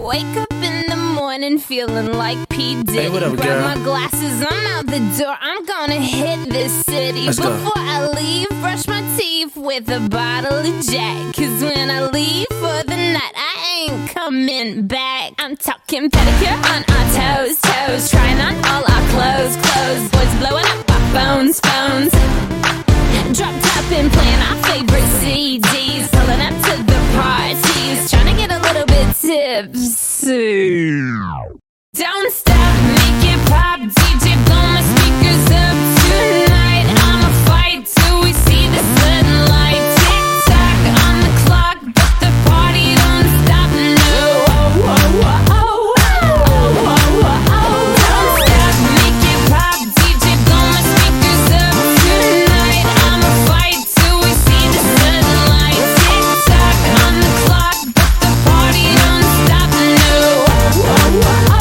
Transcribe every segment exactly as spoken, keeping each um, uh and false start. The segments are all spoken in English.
Wake up in the morning feeling like P. Diddy. Hey, whatever, Grab girl. my glasses, I'm out the door. I'm gonna hit this city. Let's go. Before I leave, brush my teeth with a bottle of Jack. Cause when I leave for the night, I ain't coming back. I'm talking pedicure on our toes, toes. Trying on all our clothes, clothes. Boys blowing up our phones, phones. Drop top and playing our favorite C Ds. Pulling up to the parties. Trying to get a little bit tipsy. Don't stop, make it pop. D J, blow my speakers up tonight. I'ma fight till we see the sunlight. Tick tock on the clock, but the party don't stop. No. Oh, oh, oh, oh, oh, oh, oh. Don't stop, make it pop. D J, blow my speakers up tonight. I'ma fight till we see the sunlight. Tick tock on the clock, but the party don't stop. No. Oh, oh, oh, oh.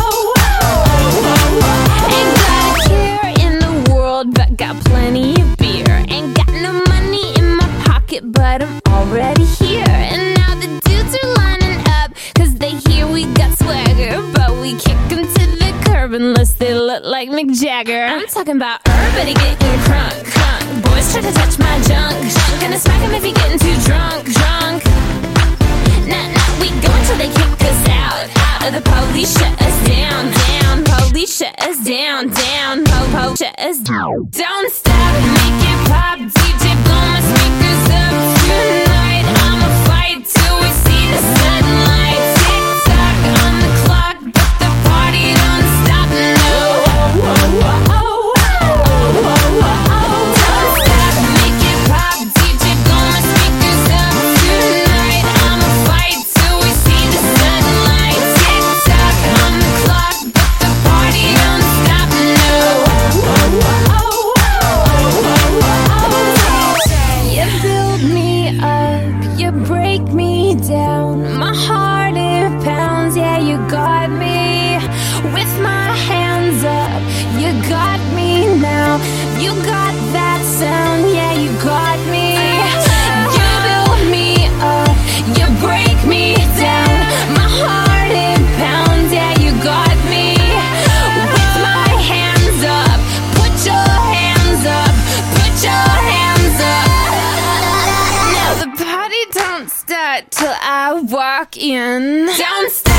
Ain't got a care in the world, but got plenty of beer. Ain't got no money in my pocket, but I'm already here. And now the dudes are lining up, cause they hear we got swagger. But we kick them to the curb unless they look like Mick Jagger. I'm talking about everybody getting crunk, crunk. Boys try to touch my junk, junk. Gonna smack him if he getting too drunk, drunk. Nah, nah, we go until they kick us out, out. Or the police shut us down, down. Police shut us down, down. Po, po, shut us down. Don't stop, make it pop. D J, blow my speakers up tonight. I'ma fight till we see the sunlight. Tick tock on the clock, but the party don't stop. No. Oh, oh, oh, oh, oh, oh, oh. Don't stop, make it pop. D J, blow my speakers up tonight. I'ma fight till we see the sunlight. Tick tock on the clock, but the party don't stop. No. Oh, oh, oh, oh, oh, oh. You build me up, you break me down. My heart it pounds, yeah, you got me. With my hands up, you got me now. You got that sound, yeah, you got me. You build me up, you break me down. My heart it pounds, yeah, you got me. With my hands up, put your hands up, put your hands up. Now the party don't start till I walk in. Don't stop.